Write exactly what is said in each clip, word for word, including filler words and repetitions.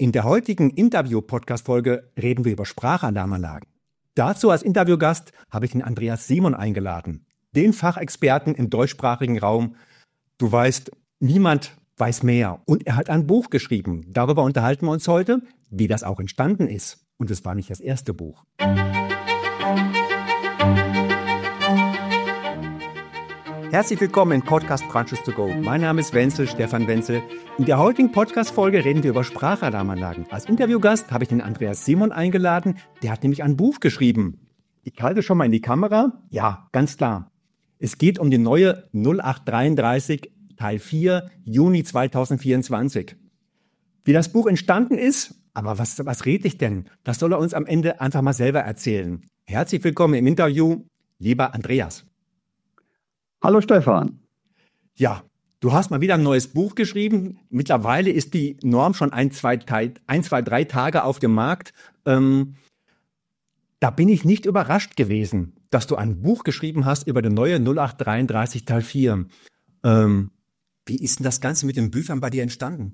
In der heutigen Interview-Podcast-Folge reden wir über Sprachalarmanlagen. Dazu als Interviewgast habe ich den Andreas Simon eingeladen, den Fachexperten im deutschsprachigen Raum. Du weißt, niemand weiß mehr. Und er hat ein Buch geschrieben. Darüber unterhalten wir uns heute, wie das auch entstanden ist. Und es war nicht das erste Buch. Herzlich willkommen in Podcast Crunches to Go. Mein Name ist Wenzel, Stefan Wenzel. In der heutigen Podcast-Folge reden wir über Sprachalarmanlagen. Als Interviewgast habe ich den Andreas Simon eingeladen. Der hat nämlich ein Buch geschrieben. Ich halte schon mal in die Kamera. Ja, ganz klar. Es geht um die neue null acht dreiunddreißig Teil vier, Juni zweitausendvierundzwanzig. Wie das Buch entstanden ist, aber was, was rede ich denn? Das soll er uns am Ende einfach mal selber erzählen. Herzlich willkommen im Interview, lieber Andreas. Hallo Stefan. Ja, du hast mal wieder ein neues Buch geschrieben. Mittlerweile ist die Norm schon ein, zwei, ein, zwei drei Tage auf dem Markt. Ähm, da bin ich nicht überrascht gewesen, dass du ein Buch geschrieben hast über die neue null acht dreiunddreißig Teil vier. Ähm, wie ist denn das Ganze mit den Büchern bei dir entstanden?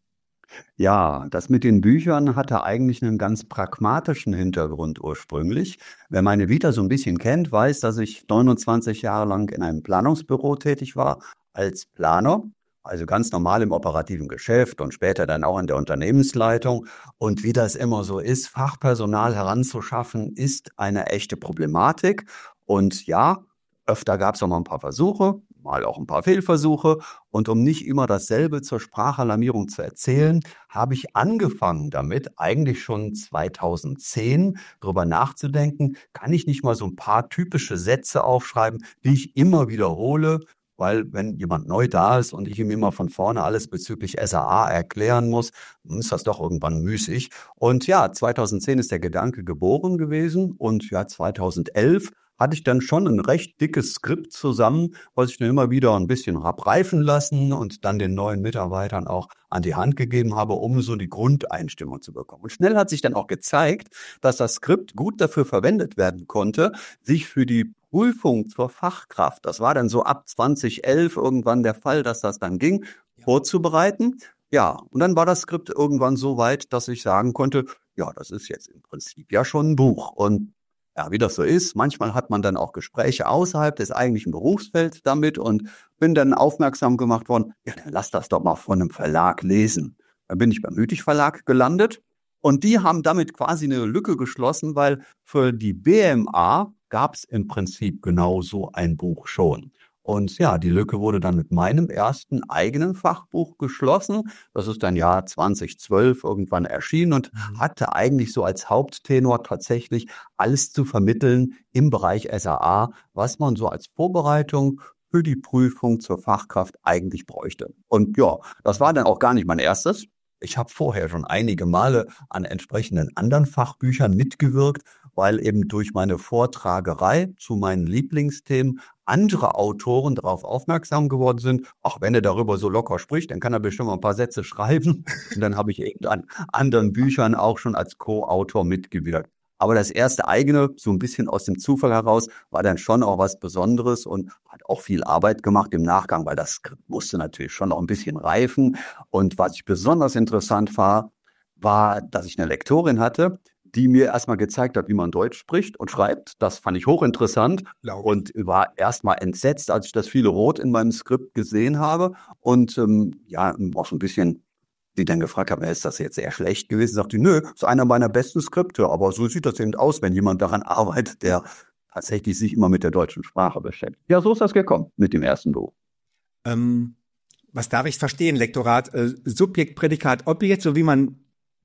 Ja, das mit den Büchern hatte eigentlich einen ganz pragmatischen Hintergrund ursprünglich. Wer meine Vita so ein bisschen kennt, weiß, dass ich neunundzwanzig Jahre lang in einem Planungsbüro tätig war als Planer, also ganz normal im operativen Geschäft und später dann auch in der Unternehmensleitung. Und wie das immer so ist, Fachpersonal heranzuschaffen, ist eine echte Problematik. Und ja, öfter gab es auch mal ein paar Versuche, mal auch ein paar Fehlversuche. Und um nicht immer dasselbe zur Sprachalarmierung zu erzählen, habe ich angefangen damit, eigentlich schon zweitausendzehn darüber nachzudenken, kann ich nicht mal so ein paar typische Sätze aufschreiben, die ich immer wiederhole, weil wenn jemand neu da ist und ich ihm immer von vorne alles bezüglich S A A erklären muss, dann ist das doch irgendwann müßig. Und ja, zweitausendzehn ist der Gedanke geboren gewesen und ja, zweitausendelf hatte ich dann schon ein recht dickes Skript zusammen, was ich dann immer wieder ein bisschen hab reifen lassen und dann den neuen Mitarbeitern auch an die Hand gegeben habe, um so die Grundeinstimmung zu bekommen. Und schnell hat sich dann auch gezeigt, dass das Skript gut dafür verwendet werden konnte, sich für die Prüfung zur Fachkraft, das war dann so ab zweitausendelf irgendwann der Fall, dass das dann ging, vorzubereiten. Ja, und dann war das Skript irgendwann so weit, dass ich sagen konnte, ja, das ist jetzt im Prinzip ja schon ein Buch. Und ja, wie das so ist, manchmal hat man dann auch Gespräche außerhalb des eigentlichen Berufsfelds damit und bin dann aufmerksam gemacht worden, ja, dann lass das doch mal von einem Verlag lesen. Dann bin ich beim Hüttich Verlag gelandet und die haben damit quasi eine Lücke geschlossen, weil für die B M A gab es im Prinzip genau so ein Buch schon. Und ja, die Lücke wurde dann mit meinem ersten eigenen Fachbuch geschlossen. Das ist dann Jahr zweitausendzwölf irgendwann erschienen und hatte eigentlich so als Haupttenor tatsächlich alles zu vermitteln im Bereich S A A, was man so als Vorbereitung für die Prüfung zur Fachkraft eigentlich bräuchte. Und ja, das war dann auch gar nicht mein erstes. Ich habe vorher schon einige Male an entsprechenden anderen Fachbüchern mitgewirkt, weil eben durch meine Vortragerei zu meinen Lieblingsthemen andere Autoren darauf aufmerksam geworden sind. Auch wenn er darüber so locker spricht, dann kann er bestimmt mal ein paar Sätze schreiben. Und dann habe ich eben an anderen Büchern auch schon als Co-Autor mitgewirkt. Aber das erste eigene, so ein bisschen aus dem Zufall heraus, war dann schon auch was Besonderes und hat auch viel Arbeit gemacht im Nachgang, weil das Skript musste natürlich schon noch ein bisschen reifen. Und was ich besonders interessant war, war, dass ich eine Lektorin hatte, die mir erstmal gezeigt hat, wie man Deutsch spricht und schreibt. Das fand ich hochinteressant und war erstmal entsetzt, als ich das viele Rot in meinem Skript gesehen habe. Und ähm, ja, auch so ein bisschen die dann gefragt haben, ist das jetzt sehr schlecht gewesen? Sagte, nö, das ist einer meiner besten Skripte, aber so sieht das eben aus, wenn jemand daran arbeitet, der tatsächlich sich immer mit der deutschen Sprache beschäftigt. Ja, so ist das gekommen mit dem ersten Buch. Ähm, was darf ich verstehen, Lektorat? Äh, Subjekt, Prädikat, Objekt, so wie man,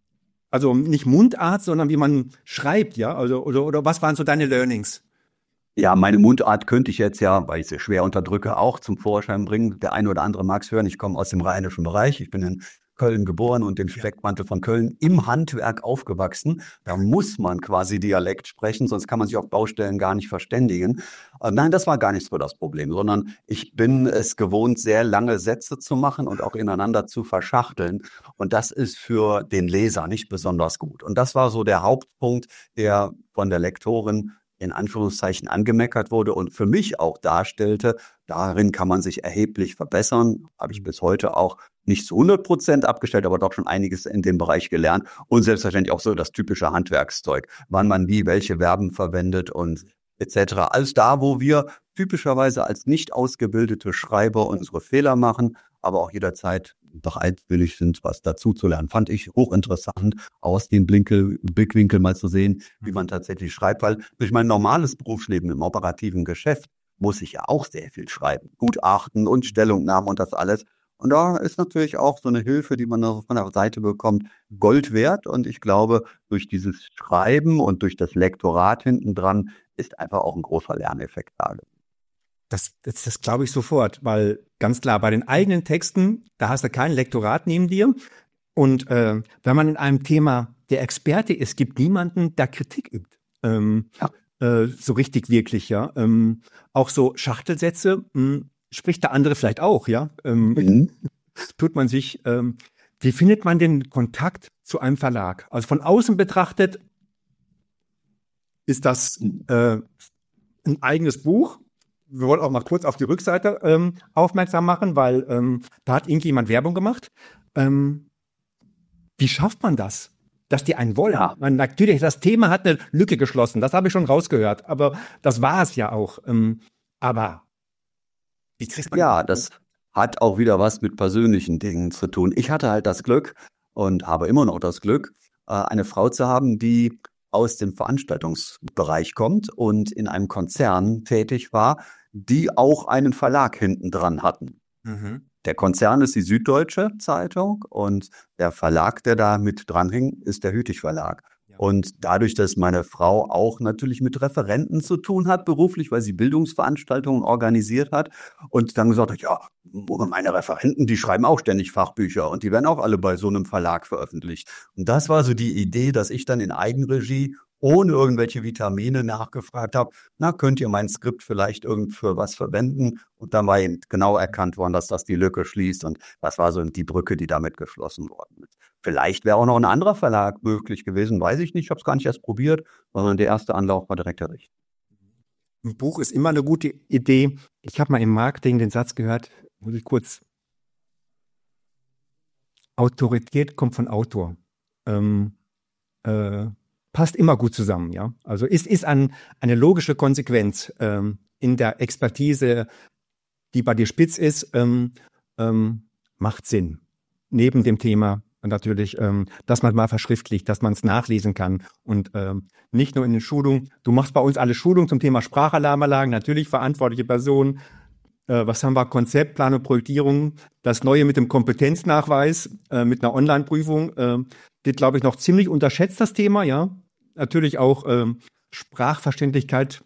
also nicht Mundart, sondern wie man schreibt, ja? Also, oder, oder was waren so deine Learnings? Ja, meine Mundart könnte ich jetzt ja, weil ich sie schwer unterdrücke, auch zum Vorschein bringen. Der eine oder andere mag es hören, ich komme aus dem rheinischen Bereich, ich bin in Köln geboren und den Speckmantel von Köln im Handwerk aufgewachsen. Da muss man quasi Dialekt sprechen, sonst kann man sich auf Baustellen gar nicht verständigen. Aber nein, das war gar nicht so das Problem, sondern ich bin es gewohnt, sehr lange Sätze zu machen und auch ineinander zu verschachteln. Und das ist für den Leser nicht besonders gut. Und das war so der Hauptpunkt, der von der Lektorin in Anführungszeichen angemeckert wurde und für mich auch darstellte, darin kann man sich erheblich verbessern, habe ich bis heute auch nicht zu hundert Prozent abgestellt, aber doch schon einiges in dem Bereich gelernt. Und selbstverständlich auch so das typische Handwerkszeug, wann man wie welche Verben verwendet und et cetera. Alles da, wo wir typischerweise als nicht ausgebildete Schreiber unsere Fehler machen, aber auch jederzeit bereitwillig sind, was dazu zu lernen. Fand ich hochinteressant, aus dem Blinkel, Blickwinkel mal zu sehen, wie man tatsächlich schreibt, weil durch mein normales Berufsleben im operativen Geschäft muss ich ja auch sehr viel schreiben. Gutachten und Stellungnahmen und das alles. Und da ist natürlich auch so eine Hilfe, die man von der Seite bekommt, Gold wert. Und ich glaube, durch dieses Schreiben und durch das Lektorat hinten dran ist einfach auch ein großer Lerneffekt da. Das, das, das glaube ich sofort, weil ganz klar, bei den eigenen Texten, da hast du kein Lektorat neben dir. Und äh, wenn man in einem Thema der Experte ist, gibt niemanden, der Kritik übt. Ähm, ja. äh, so richtig wirklich, ja. Ähm, auch so Schachtelsätze, mh, spricht der andere vielleicht auch, ja. Ähm, mhm. Tut man sich, ähm, wie findet man den Kontakt zu einem Verlag? Also von außen betrachtet ist das äh, ein eigenes Buch. Wir wollen auch mal kurz auf die Rückseite ähm, aufmerksam machen, weil ähm, da hat irgendjemand Werbung gemacht. Ähm, wie schafft man das, dass die einen wollen? Ja. Man, natürlich, das Thema hat eine Lücke geschlossen, das habe ich schon rausgehört, aber das war es ja auch. Ähm, aber wie kriegt man Ja, das hat auch wieder was mit persönlichen Dingen zu tun. Ich hatte halt das Glück und habe immer noch das Glück, eine Frau zu haben, die aus dem Veranstaltungsbereich kommt und in einem Konzern tätig war, die auch einen Verlag hinten dran hatten. Mhm. Der Konzern ist die Süddeutsche Zeitung und der Verlag, der da mit dran hing, ist der Hüttich Verlag. Ja. Und dadurch, dass meine Frau auch natürlich mit Referenten zu tun hat, beruflich, weil sie Bildungsveranstaltungen organisiert hat und dann gesagt hat, ja, meine Referenten, die schreiben auch ständig Fachbücher und die werden auch alle bei so einem Verlag veröffentlicht. Und das war so die Idee, dass ich dann in Eigenregie ohne irgendwelche Vitamine nachgefragt habe, na, könnt ihr mein Skript vielleicht irgend für was verwenden? Und dann war eben genau erkannt worden, dass das die Lücke schließt. Und das war so die Brücke, die damit geschlossen worden ist. Vielleicht wäre auch noch ein anderer Verlag möglich gewesen, weiß ich nicht. Ich habe es gar nicht erst probiert, sondern der erste Anlauf war direkt der richtige. Ein Buch ist immer eine gute Idee. Ich habe mal im Marketing den Satz gehört, muss ich kurz. Autorität kommt von Autor. Ähm, äh, passt immer gut zusammen, ja. Also ist, ist ein, eine logische Konsequenz ähm, in der Expertise, die bei dir spitz ist, ähm, ähm, macht Sinn. Neben dem Thema natürlich, ähm, dass man mal verschriftlicht, dass man es nachlesen kann und ähm, nicht nur in den Schulungen. Du machst bei uns alle Schulungen zum Thema Sprachalarmanlagen, natürlich verantwortliche Personen. Äh, was haben wir? Konzept, Plan und Projektierung. Das Neue mit dem Kompetenznachweis, äh, mit einer Online-Prüfung. Äh, das, glaube ich, noch ziemlich unterschätzt, das Thema, ja. Natürlich auch ähm, Sprachverständlichkeit.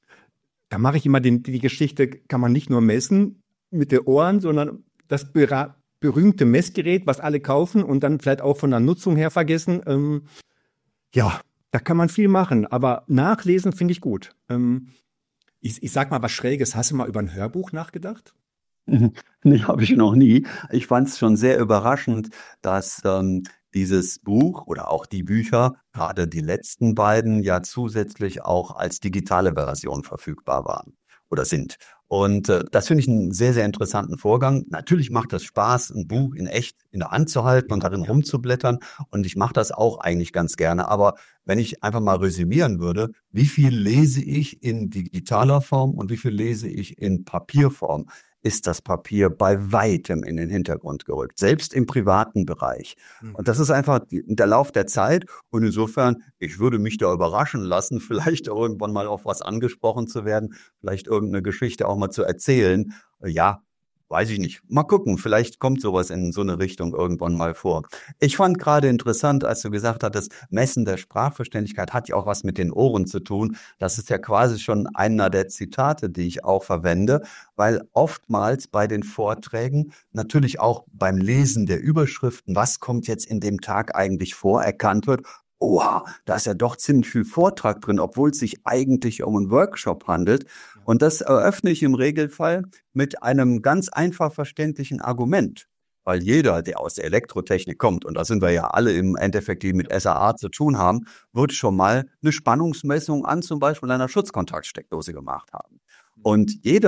Da mache ich immer den, die Geschichte, kann man nicht nur messen mit den Ohren, sondern das bera- berühmte Messgerät, was alle kaufen und dann vielleicht auch von der Nutzung her vergessen. Ähm, ja, da kann man viel machen, aber nachlesen finde ich gut. Ähm, ich, ich sag mal was Schräges. Hast du mal über ein Hörbuch nachgedacht? Nee, habe ich noch nie. Ich fand es schon sehr überraschend, dass ähm, dieses Buch oder auch die Bücher, gerade die letzten beiden, ja zusätzlich auch als digitale Version verfügbar waren oder sind. Und äh, das finde ich einen sehr, sehr interessanten Vorgang. Natürlich macht das Spaß, ein Buch in echt in der Hand zu halten und darin rumzublättern. Und ich mache das auch eigentlich ganz gerne. Aber wenn ich einfach mal resümieren würde, wie viel lese ich in digitaler Form und wie viel lese ich in Papierform, ist das Papier bei weitem in den Hintergrund gerückt, selbst im privaten Bereich. Und das ist einfach der Lauf der Zeit. Und insofern, ich würde mich da überraschen lassen, vielleicht irgendwann mal auf was angesprochen zu werden, vielleicht irgendeine Geschichte auch mal zu erzählen. Ja, weiß ich nicht. Mal gucken, vielleicht kommt sowas in so eine Richtung irgendwann mal vor. Ich fand gerade interessant, als du gesagt hattest, Messen der Sprachverständlichkeit hat ja auch was mit den Ohren zu tun. Das ist ja quasi schon einer der Zitate, die ich auch verwende, weil oftmals bei den Vorträgen, natürlich auch beim Lesen der Überschriften, was kommt jetzt in dem Tag eigentlich vor, erkannt wird, oha, da ist ja doch ziemlich viel Vortrag drin, obwohl es sich eigentlich um einen Workshop handelt. Und das eröffne ich im Regelfall mit einem ganz einfach verständlichen Argument. Weil jeder, der aus der Elektrotechnik kommt, und da sind wir ja alle im Endeffekt, die mit S A A zu tun haben, wird schon mal eine Spannungsmessung an zum Beispiel einer Schutzkontaktsteckdose gemacht haben. Und jeder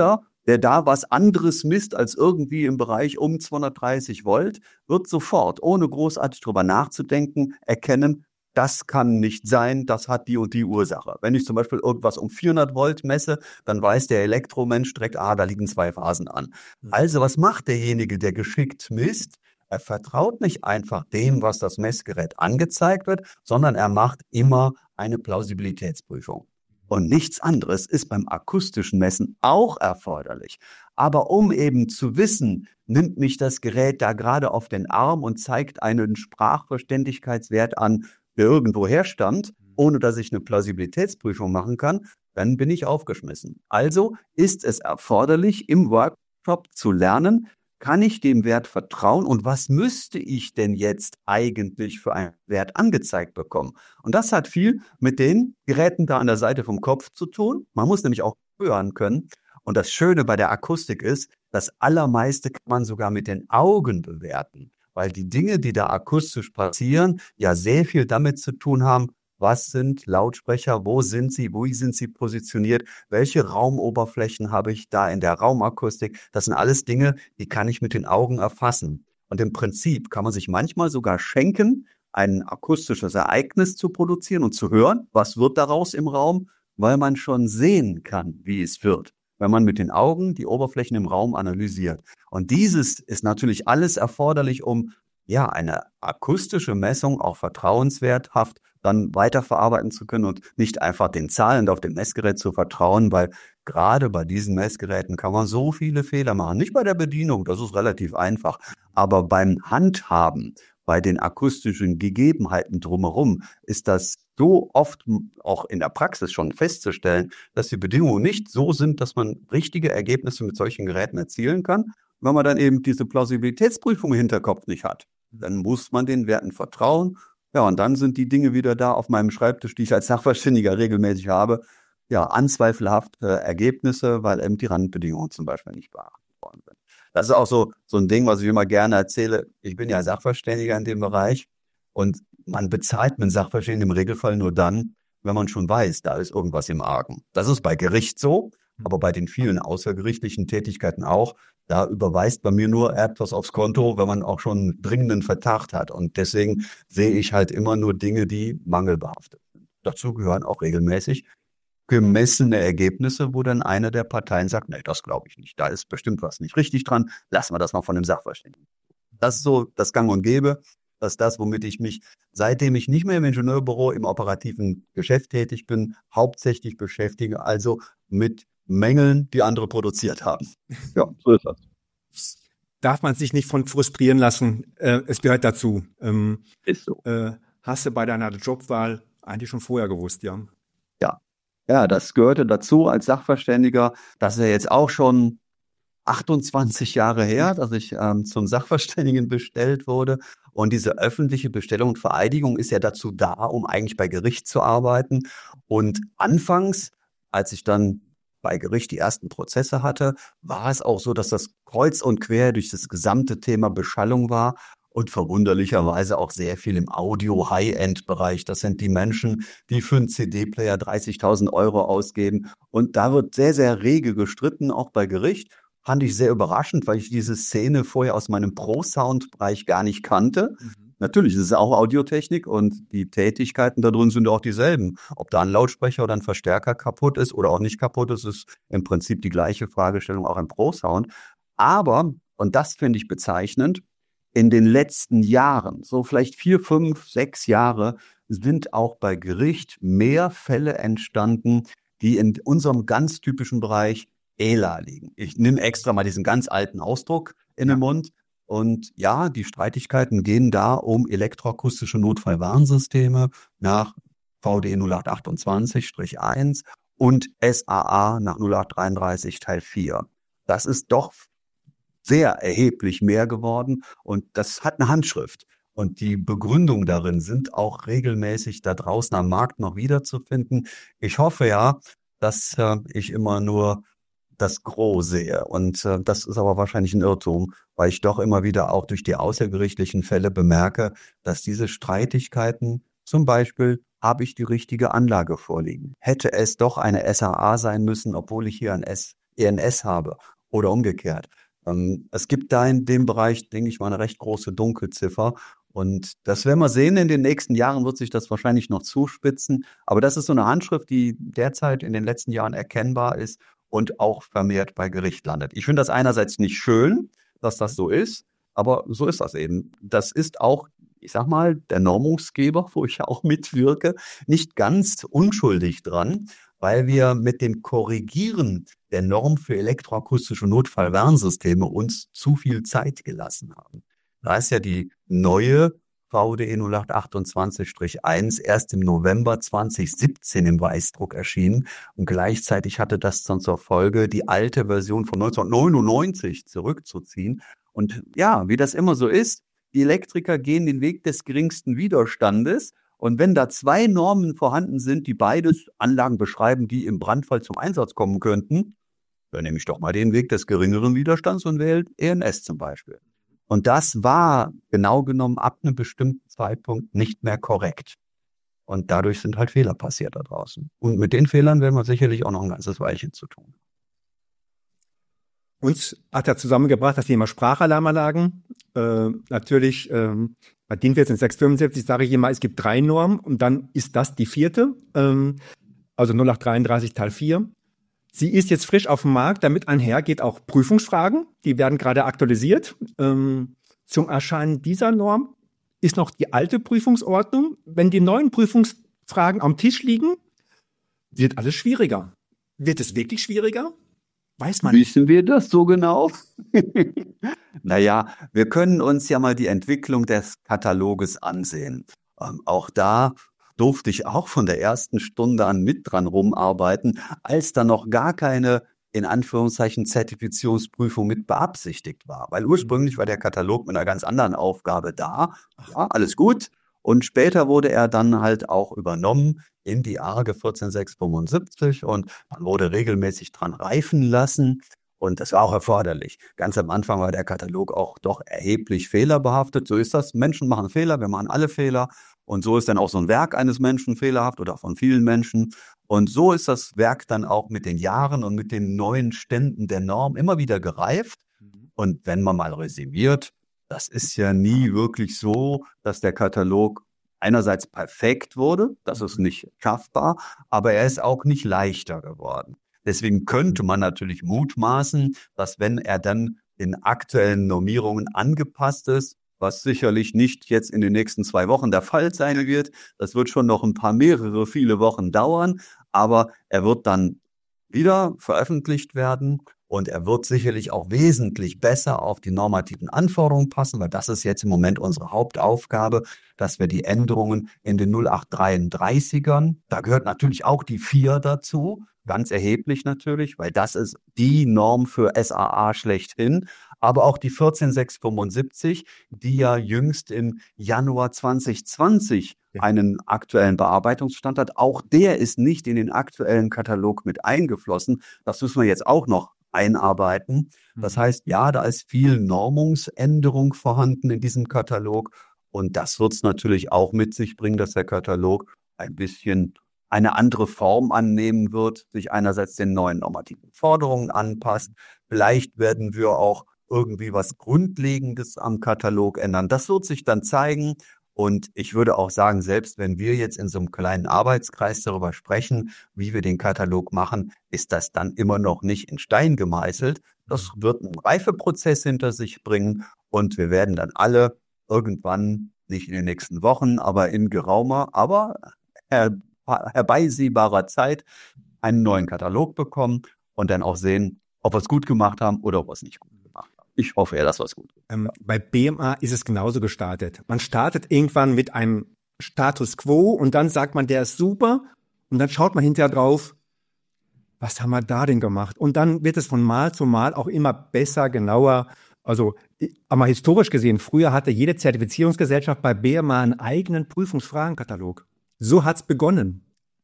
der da was anderes misst als irgendwie im Bereich um zweihundertdreißig Volt, wird sofort, ohne großartig drüber nachzudenken, erkennen, das kann nicht sein, das hat die und die Ursache. Wenn ich zum Beispiel irgendwas um vierhundert Volt messe, dann weiß der Elektromensch direkt, ah, da liegen zwei Phasen an. Also was macht derjenige, der geschickt misst? Er vertraut nicht einfach dem, was das Messgerät angezeigt wird, sondern er macht immer eine Plausibilitätsprüfung. Und nichts anderes ist beim akustischen Messen auch erforderlich. Aber um eben zu wissen, nimmt mich das Gerät da gerade auf den Arm und zeigt einen Sprachverständigkeitswert an, der irgendwo herstammt, ohne dass ich eine Plausibilitätsprüfung machen kann, dann bin ich aufgeschmissen. Also ist es erforderlich, im Workshop zu lernen, kann ich dem Wert vertrauen und was müsste ich denn jetzt eigentlich für einen Wert angezeigt bekommen? Und das hat viel mit den Geräten da an der Seite vom Kopf zu tun. Man muss nämlich auch hören können. Und das Schöne bei der Akustik ist, das Allermeiste kann man sogar mit den Augen bewerten, weil die Dinge, die da akustisch passieren, ja sehr viel damit zu tun haben, was sind Lautsprecher, wo sind sie, wo sind sie positioniert, welche Raumoberflächen habe ich da in der Raumakustik. Das sind alles Dinge, die kann ich mit den Augen erfassen. Und im Prinzip kann man sich manchmal sogar schenken, ein akustisches Ereignis zu produzieren und zu hören, was wird daraus im Raum, weil man schon sehen kann, wie es wird, wenn man mit den Augen die Oberflächen im Raum analysiert. Und dieses ist natürlich alles erforderlich, um ja eine akustische Messung auch vertrauenswerthaft dann weiterverarbeiten zu können und nicht einfach den Zahlen auf dem Messgerät zu vertrauen, weil gerade bei diesen Messgeräten kann man so viele Fehler machen. Nicht bei der Bedienung, das ist relativ einfach, aber beim Handhaben, bei den akustischen Gegebenheiten drumherum ist das so oft auch in der Praxis schon festzustellen, dass die Bedingungen nicht so sind, dass man richtige Ergebnisse mit solchen Geräten erzielen kann. Wenn man dann eben diese Plausibilitätsprüfung im Hinterkopf nicht hat, dann muss man den Werten vertrauen. Ja, und dann sind die Dinge wieder da auf meinem Schreibtisch, die ich als Sachverständiger regelmäßig habe. Ja, anzweifelhafte Ergebnisse, weil eben die Randbedingungen zum Beispiel nicht beachtet worden sind. Das ist auch so, so ein Ding, was ich immer gerne erzähle. Ich bin ja Sachverständiger in dem Bereich und man bezahlt einen Sachverständigen im Regelfall nur dann, wenn man schon weiß, da ist irgendwas im Argen. Das ist bei Gericht so, aber bei den vielen außergerichtlichen Tätigkeiten auch. Da überweist bei mir nur etwas aufs Konto, wenn man auch schon einen dringenden Verdacht hat. Und deswegen sehe ich halt immer nur Dinge, die mangelbehaftet sind. Dazu gehören auch regelmäßig gemessene Ergebnisse, wo dann eine der Parteien sagt, nee, das glaube ich nicht. Da ist bestimmt was nicht richtig dran. Lassen wir das mal von dem Sachverständigen. Das ist so das Gang und Gäbe. Das ist das, womit ich mich, seitdem ich nicht mehr im Ingenieurbüro im operativen Geschäft tätig bin, hauptsächlich beschäftige, also mit Mängeln, die andere produziert haben. Ja, so ist das. Darf man sich nicht von frustrieren lassen. Äh, es gehört dazu. Ähm, ist so. Äh, hast du bei deiner Jobwahl eigentlich schon vorher gewusst, ja? Ja. Ja, das gehörte dazu als Sachverständiger. Das ist ja jetzt auch schon achtundzwanzig Jahre her, dass ich ähm, zum Sachverständigen bestellt wurde. Und diese öffentliche Bestellung und Vereidigung ist ja dazu da, um eigentlich bei Gericht zu arbeiten. Und anfangs, als ich dann bei Gericht die ersten Prozesse hatte, war es auch so, dass das kreuz und quer durch das gesamte Thema Beschallung war und verwunderlicherweise auch sehr viel im Audio-High-End-Bereich. Das sind die Menschen, die für einen C D-Player dreißigtausend Euro ausgeben. Und da wird sehr, sehr rege gestritten, auch bei Gericht. Fand ich sehr überraschend, weil ich diese Szene vorher aus meinem Pro-Sound-Bereich gar nicht kannte. Mhm. Natürlich ist es auch Audiotechnik und die Tätigkeiten da drin sind auch dieselben. Ob da ein Lautsprecher oder ein Verstärker kaputt ist oder auch nicht kaputt ist, ist im Prinzip die gleiche Fragestellung auch im Pro-Sound. Aber, und das finde ich bezeichnend, in den letzten Jahren, so vielleicht vier, fünf, sechs Jahre, sind auch bei Gericht mehr Fälle entstanden, die in unserem ganz typischen Bereich E L A liegen. Ich nehme extra mal diesen ganz alten Ausdruck in den Mund. Und ja, die Streitigkeiten gehen da um elektroakustische Notfallwarnsysteme nach V D null acht achtundzwanzig eins und S A A nach null acht dreiunddreißig Teil vier. Das ist doch sehr erheblich mehr geworden und das hat eine Handschrift. Und die Begründungen darin sind auch regelmäßig da draußen am Markt noch wiederzufinden. Ich hoffe ja, dass äh, ich immer nur das Gros sehe. Und äh, das ist aber wahrscheinlich ein Irrtum, weil ich doch immer wieder auch durch die außergerichtlichen Fälle bemerke, dass diese Streitigkeiten, zum Beispiel, habe ich die richtige Anlage vorliegen? Hätte es doch eine S A A sein müssen, obwohl ich hier ein S E N S habe? oder umgekehrt. Ähm, es gibt da in dem Bereich, denke ich mal, eine recht große Dunkelziffer. Und das werden wir sehen. In den nächsten Jahren wird sich das wahrscheinlich noch zuspitzen. Aber das ist so eine Handschrift, die derzeit in den letzten Jahren erkennbar ist und auch vermehrt bei Gericht landet. Ich finde das einerseits nicht schön, dass das so ist, aber so ist das eben. Das ist auch, ich sag mal, der Normungsgeber, wo ich ja auch mitwirke, nicht ganz unschuldig dran, weil wir mit dem Korrigieren der Norm für elektroakustische Notfallwarnsysteme uns zu viel Zeit gelassen haben. Da ist ja die neue V D E null acht achtundzwanzig eins erst im November zwanzig siebzehn im Weißdruck erschienen und gleichzeitig hatte das dann zur Folge, die alte Version von neunzehnhundertneunundneunzig zurückzuziehen. Und ja, wie das immer so ist, die Elektriker gehen den Weg des geringsten Widerstandes. Und wenn da zwei Normen vorhanden sind, die beides Anlagen beschreiben, die im Brandfall zum Einsatz kommen könnten, dann nehme ich doch mal den Weg des geringeren Widerstands und wähle E N S zum Beispiel. Und das war genau genommen ab einem bestimmten Zeitpunkt nicht mehr korrekt. Und dadurch sind halt Fehler passiert da draußen. Und mit den Fehlern werden wir sicherlich auch noch ein ganzes Weilchen zu tun. Uns hat er zusammengebracht das Thema Sprachalarmanlagen. Äh, natürlich, ähm, bei D I N vierzehn sechs fünfundsiebzig sage ich immer, es gibt drei Normen und dann ist das die vierte, ähm, also null acht dreiunddreißig Teil vier. Sie ist jetzt frisch auf dem Markt, damit einhergeht auch Prüfungsfragen, die werden gerade aktualisiert. Ähm, zum Erscheinen dieser Norm ist noch die alte Prüfungsordnung. Wenn die neuen Prüfungsfragen am Tisch liegen, wird alles schwieriger. Wird es wirklich schwieriger? Weiß man nicht. Wissen wir das so genau? Naja, wir können uns ja mal die Entwicklung des Kataloges ansehen. Ähm, auch da durfte ich auch von der ersten Stunde an mit dran rumarbeiten, als da noch gar keine, in Anführungszeichen, Zertifizierungsprüfung mit beabsichtigt war. Weil ursprünglich war der Katalog mit einer ganz anderen Aufgabe da. Ja, alles gut. Und später wurde er dann halt auch übernommen in die A G vierzehn sechs fünfundsiebzig und man wurde regelmäßig dran reifen lassen. Und das war auch erforderlich. Ganz am Anfang war der Katalog auch doch erheblich fehlerbehaftet. So ist das. Menschen machen Fehler, wir machen alle Fehler. Und so ist dann auch so ein Werk eines Menschen fehlerhaft oder von vielen Menschen. Und so ist das Werk dann auch mit den Jahren und mit den neuen Ständen der Norm immer wieder gereift. Und wenn man mal resümiert, das ist ja nie wirklich so, dass der Katalog einerseits perfekt wurde, das ist nicht schaffbar, aber er ist auch nicht leichter geworden. Deswegen könnte man natürlich mutmaßen, dass wenn er dann in aktuellen Normierungen angepasst ist, was sicherlich nicht jetzt in den nächsten zwei Wochen der Fall sein wird, das wird schon noch ein paar mehrere, viele Wochen dauern, aber er wird dann wieder veröffentlicht werden und er wird sicherlich auch wesentlich besser auf die normativen Anforderungen passen, weil das ist jetzt im Moment unsere Hauptaufgabe, dass wir die Änderungen in den null acht dreiunddreißigern, da gehört natürlich auch die vier dazu, ganz erheblich natürlich, weil das ist die Norm für S A A schlechthin, aber auch die vierzehn sechs fünfundsiebzig, die ja jüngst im Januar zwanzig zwanzig einen aktuellen Bearbeitungsstand hat, auch der ist nicht in den aktuellen Katalog mit eingeflossen. Das müssen wir jetzt auch noch einarbeiten. Das heißt, ja, da ist viel Normungsänderung vorhanden in diesem Katalog und das wird es natürlich auch mit sich bringen, dass der Katalog ein bisschen eine andere Form annehmen wird, sich einerseits den neuen normativen Forderungen anpasst. Vielleicht werden wir auch irgendwie was Grundlegendes am Katalog ändern. Das wird sich dann zeigen. Und ich würde auch sagen, selbst wenn wir jetzt in so einem kleinen Arbeitskreis darüber sprechen, wie wir den Katalog machen, ist das dann immer noch nicht in Stein gemeißelt. Das wird einen Reifeprozess hinter sich bringen und wir werden dann alle irgendwann, nicht in den nächsten Wochen, aber in geraumer, aber her- herbeisehbarer Zeit einen neuen Katalog bekommen und dann auch sehen, ob wir es gut gemacht haben oder ob wir es nicht gut gemacht haben. Ich hoffe ja, dass wir es gut gemacht haben. Ähm, bei B M A ist es genauso gestartet. Man startet irgendwann mit einem Status Quo und dann sagt man, der ist super und dann schaut man hinterher drauf, was haben wir da denn gemacht? Und dann wird es von Mal zu Mal auch immer besser, genauer. Also, aber historisch gesehen, früher hatte jede Zertifizierungsgesellschaft bei B M A einen eigenen Prüfungsfragenkatalog. So hat's begonnen.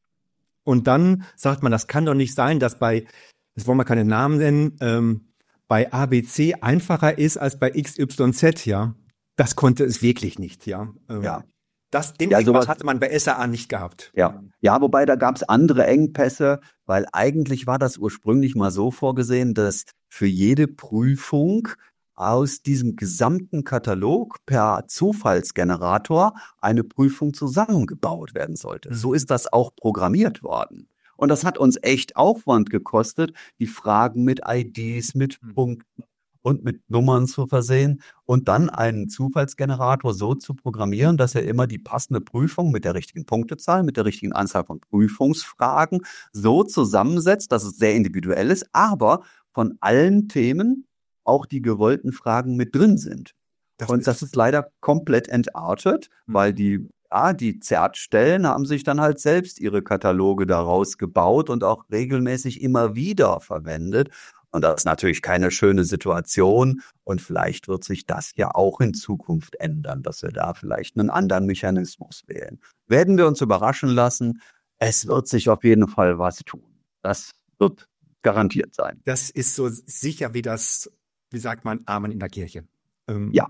Und dann sagt man, das kann doch nicht sein, dass bei, jetzt wollen wir keine Namen nennen, ähm, bei A B C einfacher ist als bei X Y Z, ja. Das konnte es wirklich nicht, ja. Ähm, Ja. Das, den Ja, Engpass sowas, hatte man bei S A A nicht gehabt. ja. Ja, wobei da gab es andere Engpässe, weil eigentlich war das ursprünglich mal so vorgesehen, dass für jede Prüfung aus diesem gesamten Katalog per Zufallsgenerator eine Prüfung zusammengebaut werden sollte. Mhm. So ist das auch programmiert worden. Und das hat uns echt Aufwand gekostet, die Fragen mit I Ds, mit Mhm. Punkten und mit Nummern zu versehen und dann einen Zufallsgenerator so zu programmieren, dass er immer die passende Prüfung mit der richtigen Punktezahl, mit der richtigen Anzahl von Prüfungsfragen so zusammensetzt, dass es sehr individuell ist, aber von allen Themen auch die gewollten Fragen mit drin sind. Das Und ist, das ist leider komplett entartet, Mhm. weil die, ja, die Z E R T-Stellen haben sich dann halt selbst ihre Kataloge daraus gebaut und auch regelmäßig immer wieder verwendet. Und das ist natürlich keine schöne Situation. Und vielleicht wird sich das ja auch in Zukunft ändern, dass wir da vielleicht einen anderen Mechanismus wählen. Werden wir uns überraschen lassen. Es wird sich auf jeden Fall was tun. Das wird garantiert sein. das ist so sicher wie das, wie sagt man, Amen in der Kirche. Ähm, Ja.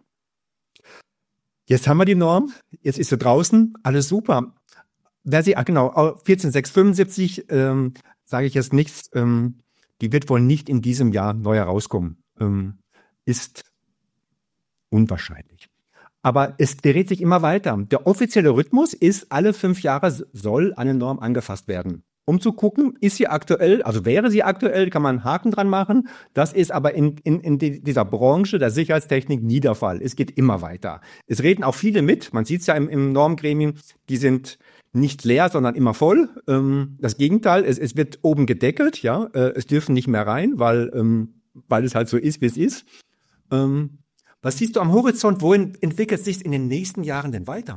Jetzt haben wir die Norm, jetzt ist sie draußen, alles super. Wer sie, ah, genau, vierzehn sechs fünfundsiebzig, ähm, sage ich jetzt nichts, ähm, die wird wohl nicht in diesem Jahr neu herauskommen. Ähm, ist unwahrscheinlich. Aber es dreht sich immer weiter. Der offizielle Rhythmus ist, alle fünf Jahre soll eine Norm angefasst werden. Um zu gucken, ist sie aktuell, also wäre sie aktuell, kann man einen Haken dran machen. Das ist aber in, in, in dieser Branche der Sicherheitstechnik nie der Fall. Es geht immer weiter. Es reden auch viele mit. Man sieht es ja im, im Normgremium, die sind nicht leer, sondern immer voll. Ähm, das Gegenteil, es, es wird oben gedeckelt, ja. Äh, es dürfen nicht mehr rein, weil, ähm, weil es halt so ist, wie es ist. Ähm, was siehst du am Horizont? Wohin entwickelt es sich in den nächsten Jahren denn weiter?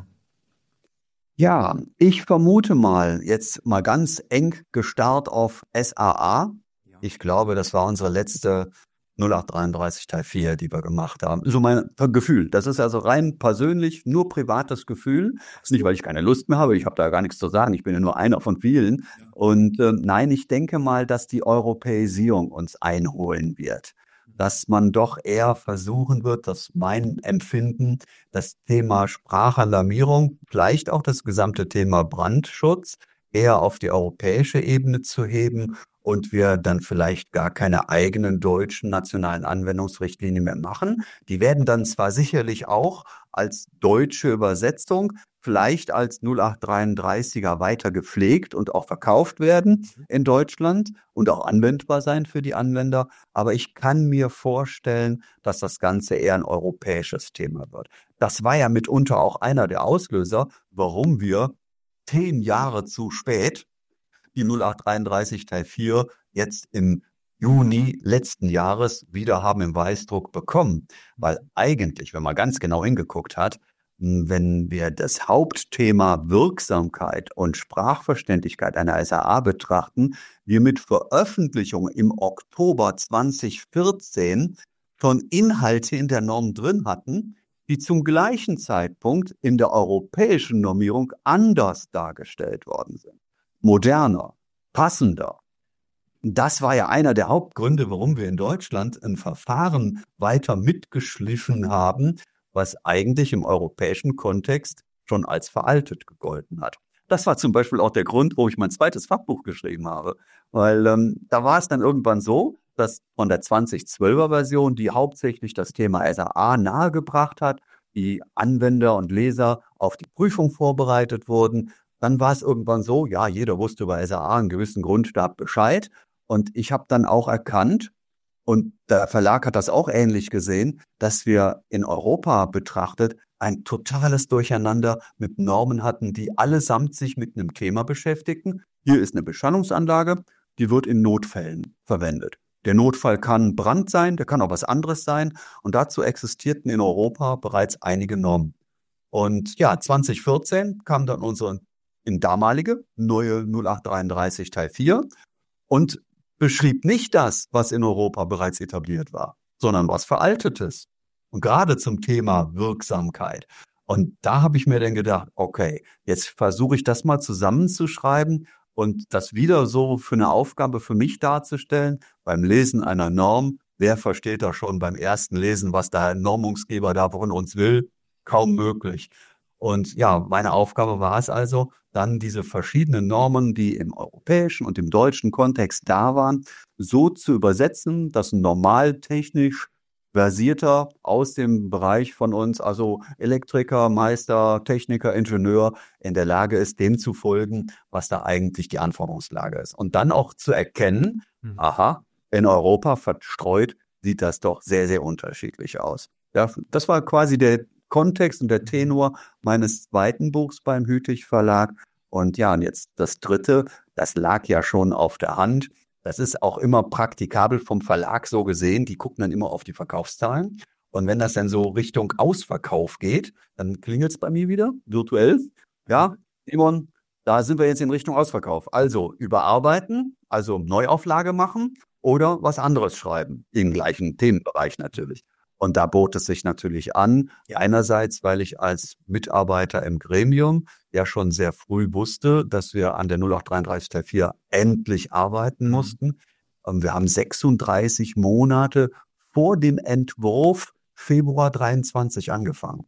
Ja, ich vermute mal, jetzt mal ganz eng gestarrt auf S A A. Ja. Ich glaube, das war unsere letzte null acht dreiunddreißig Teil vier, die wir gemacht haben. So mein Gefühl. Das ist also rein persönlich, nur privates Gefühl. Das ist nicht, weil ich keine Lust mehr habe. Ich habe da gar nichts zu sagen. Ich bin ja nur einer von vielen. Ja. Und äh, nein, ich denke mal, dass die Europäisierung uns einholen wird. Dass man doch eher versuchen wird, dass mein Empfinden, das Thema Sprachalarmierung, vielleicht auch das gesamte Thema Brandschutz eher auf die europäische Ebene zu heben und wir dann vielleicht gar keine eigenen deutschen nationalen Anwendungsrichtlinien mehr machen. Die werden dann zwar sicherlich auch als deutsche Übersetzung, vielleicht als null acht dreiunddreißiger weiter gepflegt und auch verkauft werden in Deutschland und auch anwendbar sein für die Anwender. Aber ich kann mir vorstellen, dass das Ganze eher ein europäisches Thema wird. Das war ja mitunter auch einer der Auslöser, warum wir zehn Jahre zu spät die null acht dreiunddreißig Teil vier jetzt im Juni letzten Jahres wieder haben im Weißdruck bekommen. Weil eigentlich, wenn man ganz genau hingeguckt hat, wenn wir das Hauptthema Wirksamkeit und Sprachverständlichkeit einer S A A betrachten, wir mit Veröffentlichung im Oktober zwanzig vierzehn schon Inhalte in der Norm drin hatten, die zum gleichen Zeitpunkt in der europäischen Normierung anders dargestellt worden sind. Moderner, passender. Das war ja einer der Hauptgründe, warum wir in Deutschland ein Verfahren weiter mitgeschliffen haben, was eigentlich im europäischen Kontext schon als veraltet gegolten hat. Das war zum Beispiel auch der Grund, wo ich mein zweites Fachbuch geschrieben habe, weil ähm, da war es dann irgendwann so, dass von der zweitausendzwölfer Version, die hauptsächlich das Thema S A A nahegebracht hat, die Anwender und Leser auf die Prüfung vorbereitet wurden. Dann war es irgendwann so, ja, jeder wusste über S A A einen gewissen Grundstab Bescheid. Und ich habe dann auch erkannt, und der Verlag hat das auch ähnlich gesehen, dass wir in Europa betrachtet ein totales Durcheinander mit Normen hatten, die allesamt sich mit einem Thema beschäftigten. Hier ist eine Beschallungsanlage, die wird in Notfällen verwendet. Der Notfall kann Brand sein, der kann auch was anderes sein. Und dazu existierten in Europa bereits einige Normen. Und ja, zwanzig vierzehn kam dann unsere in damalige neue null acht dreiunddreißig Teil vier und beschrieb nicht das, was in Europa bereits etabliert war, sondern was Veraltetes. Und gerade zum Thema Wirksamkeit. Und da habe ich mir dann gedacht, okay, jetzt versuche ich das mal zusammenzuschreiben und das wieder so für eine Aufgabe für mich darzustellen. Beim Lesen einer Norm, wer versteht da schon beim ersten Lesen, was der Normungsgeber da von uns will? Kaum möglich. Und ja, meine Aufgabe war es also, dann diese verschiedenen Normen, die im europäischen und im deutschen Kontext da waren, so zu übersetzen, dass ein normaltechnisch versierter aus dem Bereich von uns, also Elektriker, Meister, Techniker, Ingenieur, in der Lage ist, dem zu folgen, was da eigentlich die Anforderungslage ist. Und dann auch zu erkennen, Mhm. aha, in Europa verstreut sieht das doch sehr, sehr unterschiedlich aus. Ja, das war quasi der Kontext und der Tenor meines zweiten Buchs beim Hüttich Verlag. Und ja, und jetzt das dritte, das lag ja schon auf der Hand. Das ist auch immer praktikabel vom Verlag so gesehen. Die gucken dann immer auf die Verkaufszahlen. Und wenn das dann so Richtung Ausverkauf geht, dann klingelt es bei mir wieder virtuell. Ja, Simon, da sind wir jetzt in Richtung Ausverkauf. Also überarbeiten, also Neuauflage machen oder was anderes schreiben. Im gleichen Themenbereich natürlich. Und da bot es sich natürlich an, einerseits, weil ich als Mitarbeiter im Gremium ja schon sehr früh wusste, dass wir an der null acht dreiunddreißig Teil vier endlich arbeiten mussten. Und wir haben sechsunddreißig Monate vor dem Entwurf Februar dreiundzwanzig angefangen.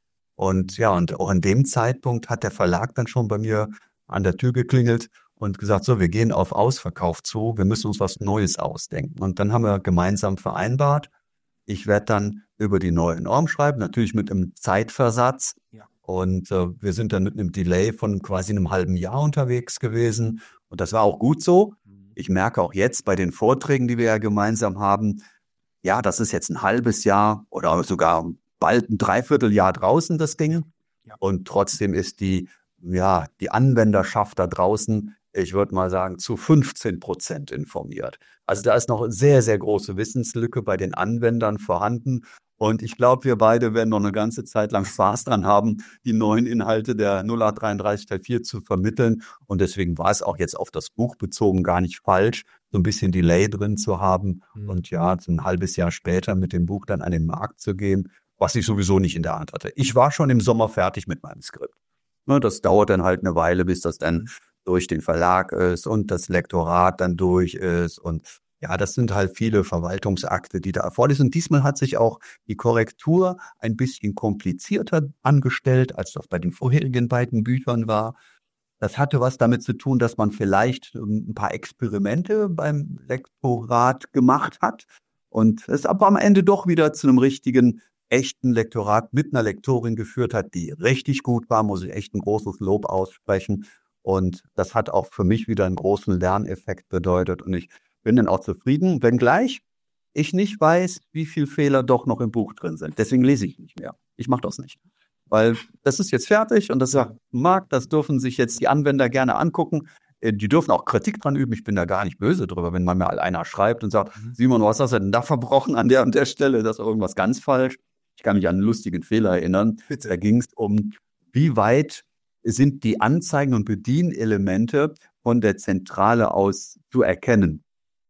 Und ja, und auch an dem Zeitpunkt hat der Verlag dann schon bei mir an der Tür geklingelt und gesagt, so, wir gehen auf Ausverkauf zu, wir müssen uns was Neues ausdenken. Und dann haben wir gemeinsam vereinbart, ich werde dann über die neue Norm schreiben, natürlich mit einem Zeitversatz. Ja. Und äh, wir sind dann mit einem Delay von quasi einem halben Jahr unterwegs gewesen. Und das war auch gut so. Ich merke auch jetzt bei den Vorträgen, die wir ja gemeinsam haben, ja, das ist jetzt ein halbes Jahr oder sogar bald ein Dreivierteljahr draußen, das Ding. Ja. Und trotzdem ist die, ja, die Anwenderschaft da draußen, ich würde mal sagen, zu fünfzehn Prozent informiert. Also da ist noch eine sehr, sehr große Wissenslücke bei den Anwendern vorhanden. Und ich glaube, wir beide werden noch eine ganze Zeit lang Spaß dran haben, die neuen Inhalte der null acht dreiunddreißig Teil vier zu vermitteln. Und deswegen war es auch jetzt auf das Buch bezogen gar nicht falsch, so ein bisschen Delay drin zu haben. Mhm. Und ja, so ein halbes Jahr später mit dem Buch dann an den Markt zu gehen, was ich sowieso nicht in der Hand hatte. Ich war schon im Sommer fertig mit meinem Skript. Das dauert dann halt eine Weile, bis das dann durch den Verlag ist und das Lektorat dann durch ist. Und ja, das sind halt viele Verwaltungsakte, die da erforderlich sind. Und diesmal hat sich auch die Korrektur ein bisschen komplizierter angestellt, als das bei den vorherigen beiden Büchern war. Das hatte was damit zu tun, dass man vielleicht ein paar Experimente beim Lektorat gemacht hat und es aber am Ende doch wieder zu einem richtigen, echten Lektorat mit einer Lektorin geführt hat, die richtig gut war, muss ich echt ein großes Lob aussprechen. Und das hat auch für mich wieder einen großen Lerneffekt bedeutet. Und ich bin dann auch zufrieden, wenngleich ich nicht weiß, wie viele Fehler doch noch im Buch drin sind. Deswegen lese ich nicht mehr. Ich mache das nicht. Weil das ist jetzt fertig und das sagt Marc, das dürfen sich jetzt die Anwender gerne angucken. Die dürfen auch Kritik dran üben. Ich bin da gar nicht böse drüber, wenn man mal einer schreibt und sagt, Simon, was hast du denn da verbrochen an der und der Stelle? Das ist irgendwas ganz falsch. Ich kann mich an einen lustigen Fehler erinnern. Bitte. Da ging es um, wie weit sind die Anzeigen- und Bedienelemente von der Zentrale aus zu erkennen.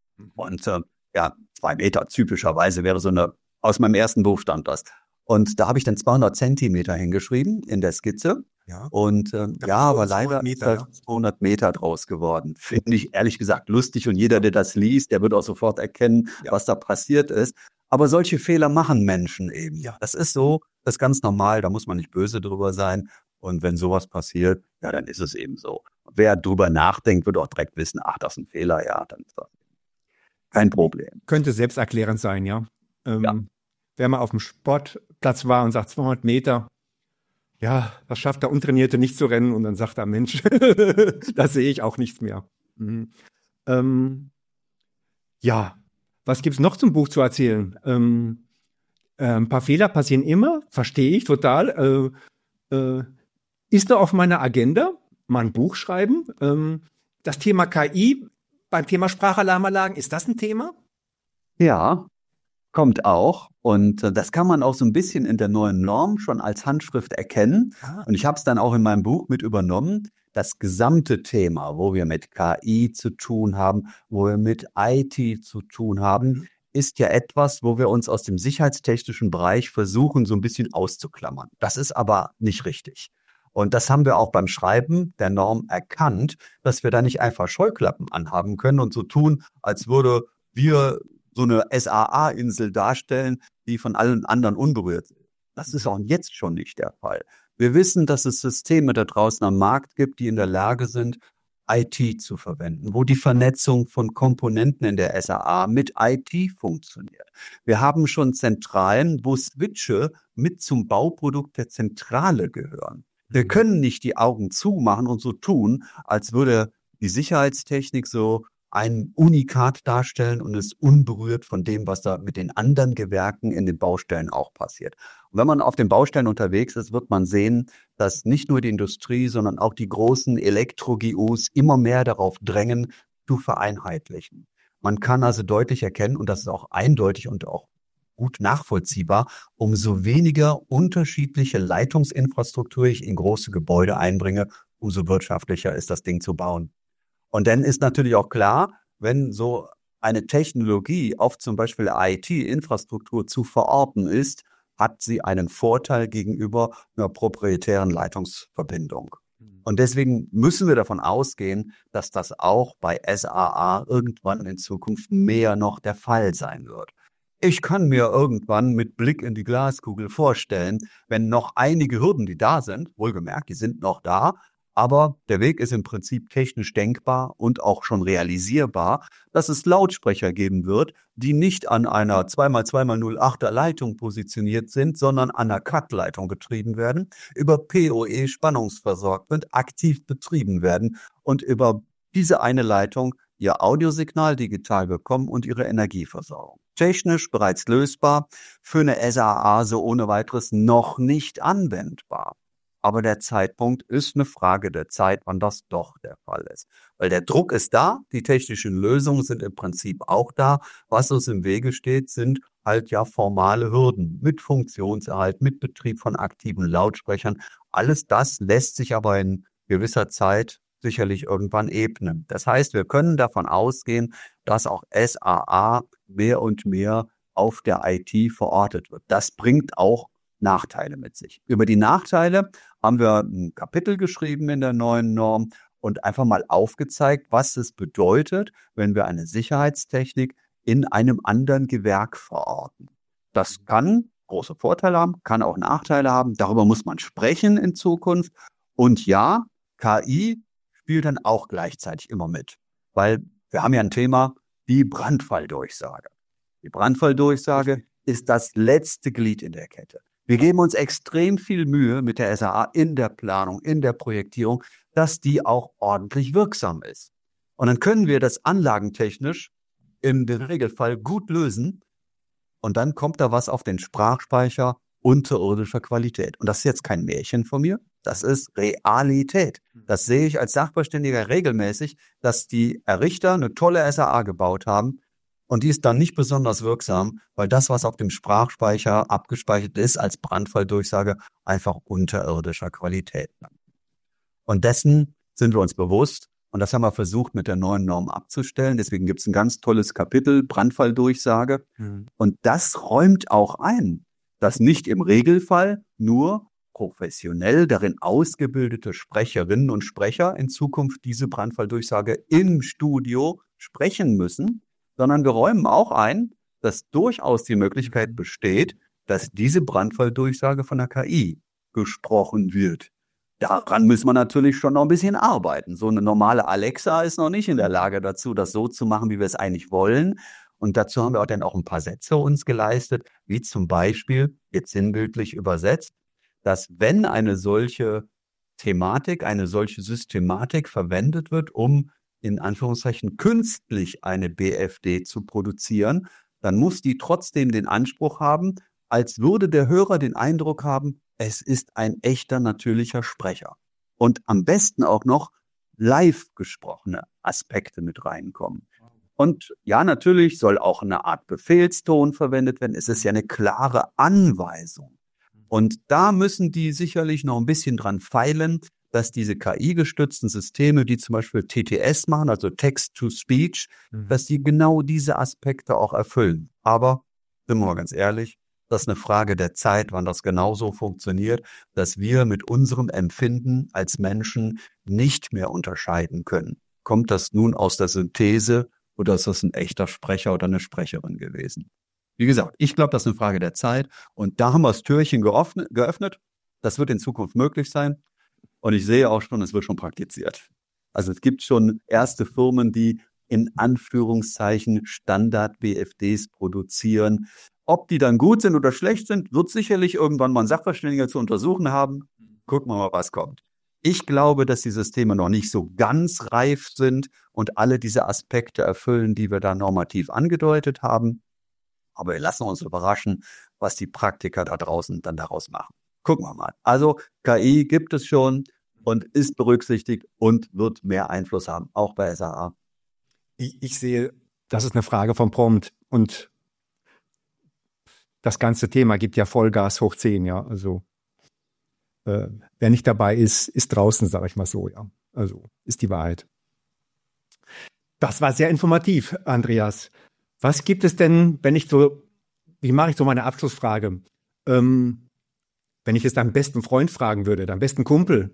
Und äh, ja, zwei Meter typischerweise wäre so eine, aus meinem ersten Buch stand das. Und da habe ich dann zweihundert Zentimeter hingeschrieben in der Skizze. Ja. Und äh, ja, aber leider ist da zweihundert Meter draus geworden. Finde ich ehrlich gesagt lustig. Und jeder, der das liest, der wird auch sofort erkennen, ja, was da passiert ist. Aber solche Fehler machen Menschen eben. Ja. Das ist so, das ist ganz normal. Da muss man nicht böse drüber sein. Und wenn sowas passiert, ja, dann ist es eben so. Wer drüber nachdenkt, wird auch direkt wissen, ach, das ist ein Fehler, ja, dann ist das kein Problem. Könnte selbsterklärend sein, ja. Ähm, ja. Wer mal auf dem Sportplatz war und sagt zweihundert Meter, ja, das schafft der Untrainierte nicht zu rennen und dann sagt er, Mensch, da sehe ich auch nichts mehr. Mhm. Ähm, ja, was gibt's noch zum Buch zu erzählen? Ähm, äh, ein paar Fehler passieren immer, verstehe ich total. Äh, äh, Ist da auf meiner Agenda, mal ein Buch schreiben? Ähm, das Thema K I beim Thema Sprachalarmanlagen, ist das ein Thema? Ja, kommt auch. Und äh, das kann man auch so ein bisschen in der neuen Norm schon als Handschrift erkennen. Ah. Und ich habe es dann auch in meinem Buch mit übernommen. Das gesamte Thema, wo wir mit K I zu tun haben, wo wir mit I T zu tun haben, ist ja etwas, wo wir uns aus dem sicherheitstechnischen Bereich versuchen, so ein bisschen auszuklammern. Das ist aber nicht richtig. Und das haben wir auch beim Schreiben der Norm erkannt, dass wir da nicht einfach Scheuklappen anhaben können und so tun, als würde wir so eine S A A-Insel darstellen, die von allen anderen unberührt ist. Das ist auch jetzt schon nicht der Fall. Wir wissen, dass es Systeme da draußen am Markt gibt, die in der Lage sind, I T zu verwenden, wo die Vernetzung von Komponenten in der S A A mit I T funktioniert. Wir haben schon Zentralen, wo Switche mit zum Bauprodukt der Zentrale gehören. Wir können nicht die Augen zumachen und so tun, als würde die Sicherheitstechnik so ein Unikat darstellen und ist unberührt von dem, was da mit den anderen Gewerken in den Baustellen auch passiert. Und wenn man auf den Baustellen unterwegs ist, wird man sehen, dass nicht nur die Industrie, sondern auch die großen Elektro-G Us immer mehr darauf drängen, zu vereinheitlichen. Man kann also deutlich erkennen, und das ist auch eindeutig und auch gut nachvollziehbar, umso weniger unterschiedliche Leitungsinfrastruktur ich in große Gebäude einbringe, umso wirtschaftlicher ist das Ding zu bauen. Und dann ist natürlich auch klar, wenn so eine Technologie auf zum Beispiel I T-Infrastruktur zu verorten ist, hat sie einen Vorteil gegenüber einer proprietären Leitungsverbindung. Und deswegen müssen wir davon ausgehen, dass das auch bei S A A irgendwann in Zukunft mehr noch der Fall sein wird. Ich kann mir irgendwann mit Blick in die Glaskugel vorstellen, wenn noch einige Hürden, die da sind, wohlgemerkt, die sind noch da, aber der Weg ist im Prinzip technisch denkbar und auch schon realisierbar, dass es Lautsprecher geben wird, die nicht an einer zwei mal zwei mal null Komma achter Leitung positioniert sind, sondern an einer C A T-Leitung getrieben werden, über P O E spannungsversorgt wird, aktiv betrieben werden und über diese eine Leitung ihr Audiosignal digital bekommen und ihre Energieversorgung. Technisch bereits lösbar, für eine S A A so ohne weiteres noch nicht anwendbar. Aber der Zeitpunkt ist eine Frage der Zeit, wann das doch der Fall ist. Weil der Druck ist da, die technischen Lösungen sind im Prinzip auch da. Was uns im Wege steht, sind halt ja formale Hürden mit Funktionserhalt, mit Betrieb von aktiven Lautsprechern. Alles das lässt sich aber in gewisser Zeit sicherlich irgendwann ebnen. Das heißt, wir können davon ausgehen, dass auch S A A mehr und mehr auf der I T verortet wird. Das bringt auch Nachteile mit sich. Über die Nachteile haben wir ein Kapitel geschrieben in der neuen Norm und einfach mal aufgezeigt, was es bedeutet, wenn wir eine Sicherheitstechnik in einem anderen Gewerk verorten. Das kann große Vorteile haben, kann auch Nachteile haben. Darüber muss man sprechen in Zukunft. Und ja, K I spielt dann auch gleichzeitig immer mit, weil wir haben ja ein Thema, die Brandfalldurchsage. Die Brandfalldurchsage ist das letzte Glied in der Kette. Wir geben uns extrem viel Mühe mit der S A A in der Planung, in der Projektierung, dass die auch ordentlich wirksam ist. Und dann können wir das anlagentechnisch im Regelfall gut lösen und dann kommt da was auf den Sprachspeicher unterirdischer Qualität. Und das ist jetzt kein Märchen von mir, das ist Realität. Das sehe ich als Sachverständiger regelmäßig, dass die Errichter eine tolle S A A gebaut haben, und die ist dann nicht besonders wirksam, weil das, was auf dem Sprachspeicher abgespeichert ist, als Brandfalldurchsage einfach unterirdischer Qualität. Und dessen sind wir uns bewusst. Und das haben wir versucht, mit der neuen Norm abzustellen. Deswegen gibt es ein ganz tolles Kapitel, Brandfalldurchsage. Mhm. Und das räumt auch ein, dass nicht im Regelfall nur professionell darin ausgebildete Sprecherinnen und Sprecher in Zukunft diese Brandfalldurchsage im Studio sprechen müssen, sondern wir räumen auch ein, dass durchaus die Möglichkeit besteht, dass diese Brandfalldurchsage von der K I gesprochen wird. Daran müssen wir natürlich schon noch ein bisschen arbeiten. So eine normale Alexa ist noch nicht in der Lage dazu, das so zu machen, wie wir es eigentlich wollen. Und dazu haben wir auch dann auch ein paar Sätze uns geleistet, wie zum Beispiel, jetzt sinnbildlich übersetzt, dass wenn eine solche Thematik, eine solche Systematik verwendet wird, um in Anführungszeichen künstlich eine B F D zu produzieren, dann muss die trotzdem den Anspruch haben, als würde der Hörer den Eindruck haben, es ist ein echter, natürlicher Sprecher. Und am besten auch noch live gesprochene Aspekte mit reinkommen. Und ja, natürlich soll auch eine Art Befehlston verwendet werden. Es ist ja eine klare Anweisung. Und da müssen die sicherlich noch ein bisschen dran feilen, dass diese K I-gestützten Systeme, die zum Beispiel T T S machen, also Text-to-Speech, mhm. dass die genau diese Aspekte auch erfüllen. Aber, sind wir mal ganz ehrlich, das ist eine Frage der Zeit, wann das genauso funktioniert, dass wir mit unserem Empfinden als Menschen nicht mehr unterscheiden können. Kommt das nun aus der Synthese oder ist das ein echter Sprecher oder eine Sprecherin gewesen? Wie gesagt, ich glaube, das ist eine Frage der Zeit und da haben wir das Türchen geöffnet, geöffnet Das wird in Zukunft möglich sein. Und ich sehe auch schon, es wird schon praktiziert. Also es gibt schon erste Firmen, die in Anführungszeichen Standard-B F Ds produzieren. Ob die dann gut sind oder schlecht sind, wird sicherlich irgendwann mal ein Sachverständiger zu untersuchen haben. Gucken wir mal, was kommt. Ich glaube, dass die Systeme noch nicht so ganz reif sind und alle diese Aspekte erfüllen, die wir da normativ angedeutet haben. Aber wir lassen uns überraschen, was die Praktiker da draußen dann daraus machen. Gucken wir mal. Also K I gibt es schon und ist berücksichtigt und wird mehr Einfluss haben, auch bei S A A. Ich, ich sehe, das ist eine Frage vom Prompt und das ganze Thema gibt ja Vollgas hoch zehn, ja. Also äh, wer nicht dabei ist, ist draußen, sage ich mal so, ja. Also ist die Wahrheit. Das war sehr informativ, Andreas. Was gibt es denn, wenn ich so, wie mache ich so meine Abschlussfrage? Ähm, wenn ich jetzt deinen besten Freund fragen würde, deinen besten Kumpel,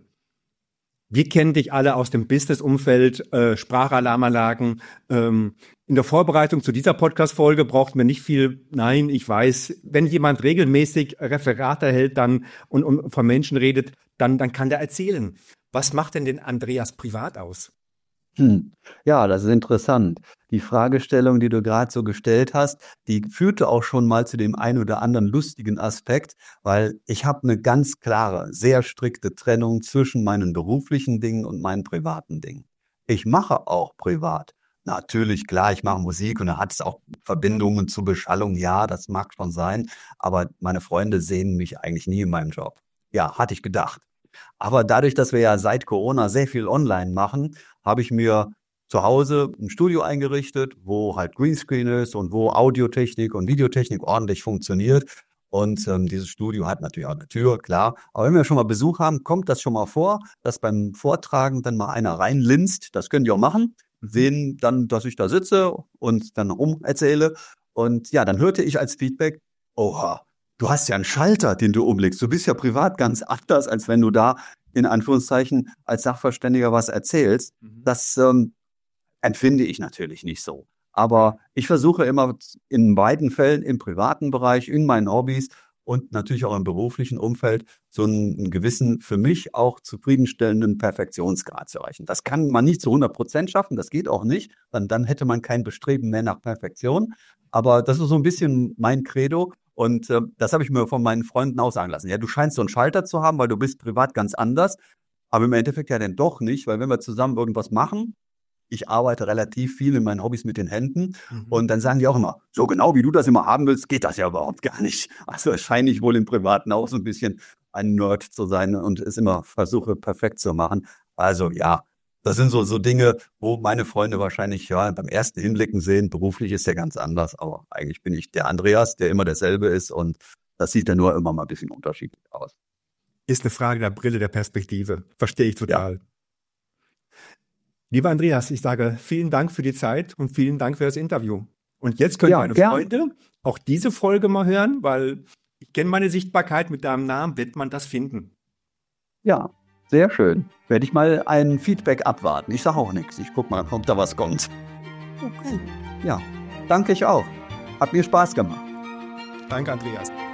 wir kennen dich alle aus dem Business-Umfeld, äh, Sprachalarmanlagen. Ähm, in der Vorbereitung zu dieser Podcast-Folge brauchten wir nicht viel. Nein, ich weiß, wenn jemand regelmäßig Referate hält dann und, und von Menschen redet, dann, dann kann der erzählen. Was macht denn den Andreas privat aus? Hm. Ja, das ist interessant. Die Fragestellung, die du gerade so gestellt hast, die führte auch schon mal zu dem einen oder anderen lustigen Aspekt, weil ich habe eine ganz klare, sehr strikte Trennung zwischen meinen beruflichen Dingen und meinen privaten Dingen. Ich mache auch privat. Natürlich, klar, ich mache Musik und da hat es auch Verbindungen zu Beschallung. Ja, das mag schon sein, aber meine Freunde sehen mich eigentlich nie in meinem Job. Ja, hatte ich gedacht. Aber dadurch, dass wir ja seit Corona sehr viel online machen, habe ich mir zu Hause ein Studio eingerichtet, wo halt Greenscreen ist und wo Audiotechnik und Videotechnik ordentlich funktioniert. Und ähm, dieses Studio hat natürlich auch eine Tür, klar. Aber wenn wir schon mal Besuch haben, kommt das schon mal vor, dass beim Vortragen dann mal einer reinlinst. Das können die auch machen. Sehen dann, dass ich da sitze und dann rum erzähle. Und ja, dann hörte ich als Feedback, oha, du hast ja einen Schalter, den du umlegst. Du bist ja privat ganz anders, als wenn du da in Anführungszeichen als Sachverständiger was erzählst. Mhm. Das ähm, empfinde ich natürlich nicht so. Aber ich versuche immer in beiden Fällen, im privaten Bereich, in meinen Hobbys und natürlich auch im beruflichen Umfeld, so einen, einen gewissen, für mich auch zufriedenstellenden Perfektionsgrad zu erreichen. Das kann man nicht zu hundert Prozent schaffen, das geht auch nicht. Dann, dann hätte man kein Bestreben mehr nach Perfektion. Aber das ist so ein bisschen mein Credo. Und äh, das habe ich mir von meinen Freunden auch sagen lassen. Ja, du scheinst so einen Schalter zu haben, weil du bist privat ganz anders. Aber im Endeffekt ja dann doch nicht, weil wenn wir zusammen irgendwas machen, ich arbeite relativ viel in meinen Hobbys mit den Händen. Mhm. Und dann sagen die auch immer, so genau wie du das immer haben willst, geht das ja überhaupt gar nicht. Also scheine ich wohl im Privaten auch so ein bisschen ein Nerd zu sein und es immer versuche, perfekt zu machen. Also ja, das sind so, so Dinge, wo meine Freunde wahrscheinlich ja beim ersten Hinblicken sehen, beruflich ist ja ganz anders, aber eigentlich bin ich der Andreas, der immer derselbe ist und das sieht dann nur immer mal ein bisschen unterschiedlich aus. Ist eine Frage der Brille, der Perspektive. Verstehe ich total. Ja. Lieber Andreas, ich sage vielen Dank für die Zeit und vielen Dank für das Interview. Und jetzt können ja, meine gern. Freunde auch diese Folge mal hören, weil ich kenne meine Sichtbarkeit, mit deinem Namen wird man das finden. Ja, sehr schön. Werde ich mal ein Feedback abwarten. Ich sage auch nichts. Ich gucke mal, ob da was kommt. Okay. Ja, danke ich auch. Hat mir Spaß gemacht. Danke, Andreas.